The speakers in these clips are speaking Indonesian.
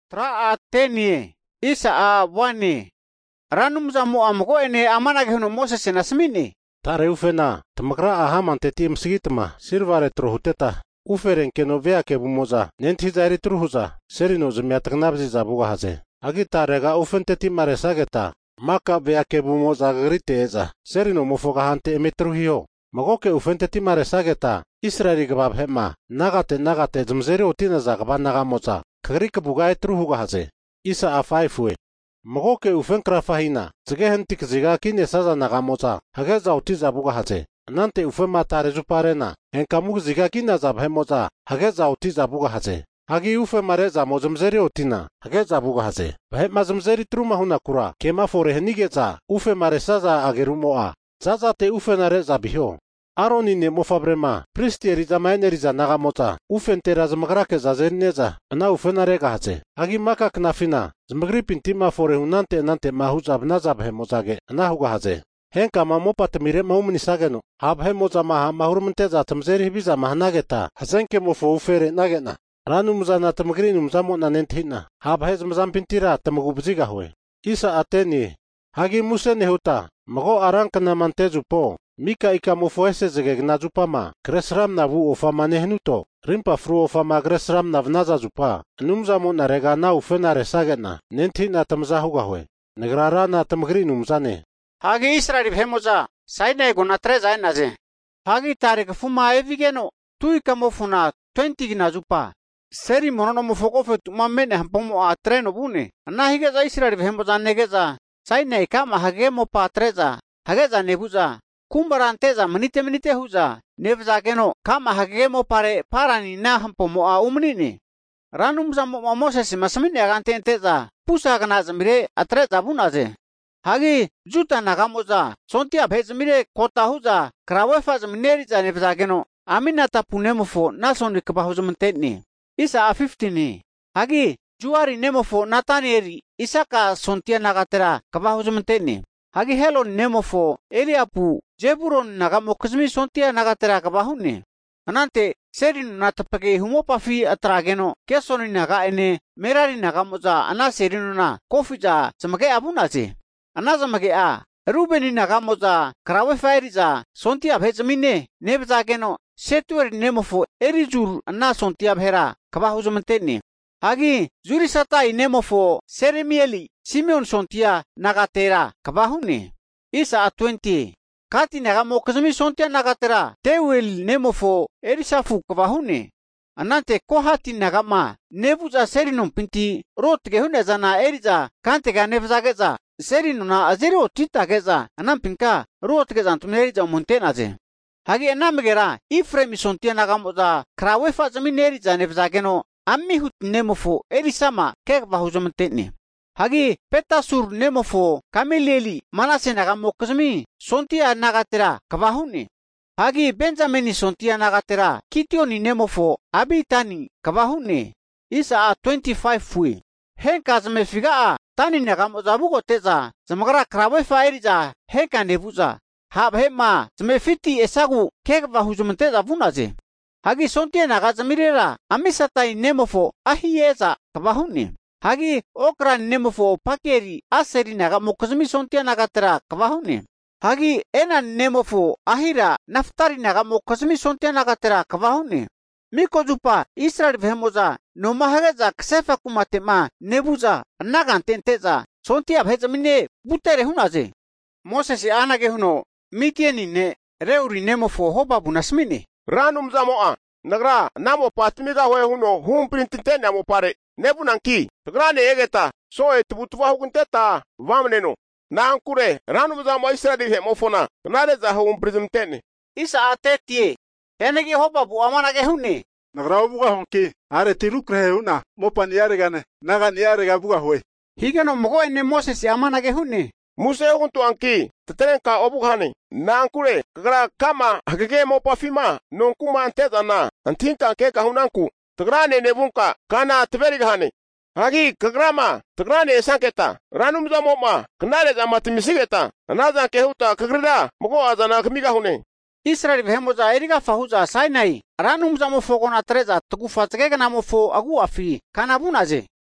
Tra atenie isa wane. Ranum zamu amgo ene amana gehuno Moses nasmini. Tare ufena tamakra ahaman tetim sigitma sirvare trohuteta uferen keno vea ke bumoza nentizari truhuza serino zmiataknabzi zabuga haze. Agi tarega ufenteti mare sageta maka vea ke bumoza griteza serino mofoga hante emetruhio. Magoke ufenteti mare sageta Israeli gabab hema nagate zmzeri otina zagaba nagamoza kagrika bugae truhuga haze. Isa afaifue. Magoke ufenkra fahina zigehentik ziga kine saza nagamoza hageza otiza buga haze. Nante ufema tare zuparena enkamuk ziga kina zabhemoza hageza otiza buga haze. Hagi ufema reza mozmzeri otina hageza buga haze. Bahema zmzeri truma huna kura kema fore henigeza ufema resaza agerumoa. Zaza te ufena reza biho. Aroni ne mofabrema pristieri zamaeneriza nagamoza ufentera zmagrake zazerneza na ufena rega haze. Hagi maka knafina zmagri pintima fore hunante nante mahuzab nazab hemozage na huga haze. Henka mamopat mire maumni sageno hab hemoza maha mahurmnteza tamzeri hibiza mahanageta hazenke mofo ufere nagena. Ranumza na tamagrinum zamo na nenthina hab hezmzam pintira tamagubziga hwe. Isa ateni hagi muse nehuta mago aranka na mantezu po mika ika mofo ese zegegna zupama kresram na vu ofama nehnuto rimpa fru ofama kresram na vnaza zupa numzamo na rega na ufena resagena nenthina tamzahuga hwe. Negrara na tamagrinum zane. Hagi Israeli hemoza saina gona treza naze. Hagi tarik fuma evigeno tuika mofuna 20 gina zupa. Seri monono mofokofe tumamene hampomo a treno bune. Na higeza Israeli hemoza negeza saina kama hage mopa treza hageza nebuza kumbaranteza menite huza nebza geno kama hage mopare parani na hampomo a umnini. Ranumza Moses masamine agantenteza pusa gana zamire atreza bunaze. Hagi juta nagamoza sontia bezmire kota huza krawefa zmineriza nebzageno aminata punemofo nasoni kabahuzmenteni. Isa 15 hagi juari nemofo natanieri isaka sontia nagatera kabahuzmenteni. Hagi helon nemofo eliapu jeburon nagamokzmi sontia nagatera kabahuni. Anante serinu natapage humopafi atrageno kesoni naga ene merari nagamoza ana serinu na kofija samage abunaze. Anazamage a Rubeni nagamoza krawefairiza sontia bhezmine nebzageno setuer nemofo erijur anna sontia bhera kabahuzmenteni. Hagi jurisata nemofo seremieli Simeon sontia nagatera kabahuni. Isa 20 kati nagamokzmi sontia nagatera tewel nemofo erisafu kabahuni. Anante kohati nagama nebuza serinum pinti rotge hunezana eriza kantega nebzageza serino na azero titageza anampinka rotgeza tumeriza montenaze. Hagi enamgera Ifrem sontia nagamoza krawefa zamineriza nebzageno ammi hut nemofo erisama kekbahuzumteni. Hagi petasur nemofo kamelieli manase nagamokzmi sontia nagatera kabahuni. Hagi Benjamini sontia nagatera kitioni nemofo abitani kabahuni. Isa 25 fui. Henka zmefiga tani nagamoza bugoteza zamagra krawefa eriza henka nebuza. Habhema zmefiti esagu kekbahuzumteza bunaze. Hagi sontia nagazmirera amisatai nemofo ahieza kabahuni. Hagi okra nemofo pakeri aseri nagamokzmi sontia nagatera kabahuni. Hagi ena nemofo ahira naftari nagamokzmi sontia nagatera kabahuni. Miko jupa Israel vhemoza no mahageza ksefa kumatema nebuza nagantenteza sontia bhezmine butere hunaze. Moses anage huno mitieni ne reuri nemofo hoba bunasmini. Ranum zamoa nagra namo patmiga hwe huno humprintin namo pare nebunanki grane egeta so etbutwa hukunteta vamneno nankure ranum zamo Israel hemofona nare za humprintin. Isa atetie enegi hoba bu amanage hunne. Nagra buga honki are tilukre una mopan yaregane nagan yarega buga hwe. Higeno mogo ene Moses amanage hunne. Muse huntu anki tetrenka obughani nankure gra kama hagege mopafima nonkuma anteza na antinka keka hunanku tegrane nebunka kana tverigahani hagi kagrama tegrane sanketa ranum zamoma knale zamatimisigeta anaza kehuta kagrida mogo azana kmiga hune. Israel vhemoza eriga fahuza Sinai ranum zamo fogona treza tukufatsgega namofo agu afi kana bunaze.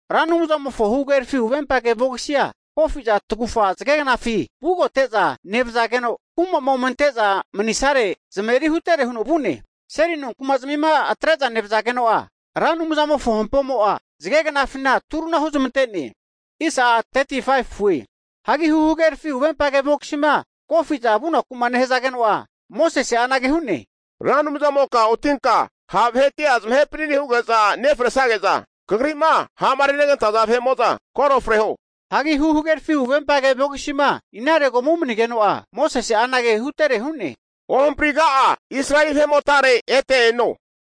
Ranu muza mo fo huger fi uvempa ke voksia. Kofi za tukufa zgegna fi. Bugo teza nevza geno. Kuma momenteza menisare zmeri hutere huno bune. Seri non kuma zmima atreza nevza geno a. Ranu muza mo fo hompomo a. Zgegna fina turuna huzumteni. Isa 35 fui. Hagi huger fi uvempa ke voksima. Kofi za buna kuma nehza geno a. Moses anage hune. Ranu mzamoka utinka. Habheti azmhe prini hugaza nefresageza. Kagrima hamarinegen tazabhe moza. Koro freho. Hagi huger fi uvempage vokishima. Inare gomumni geno a. Moses anage hutere hune. Omprigaa Israel hemotare ete no.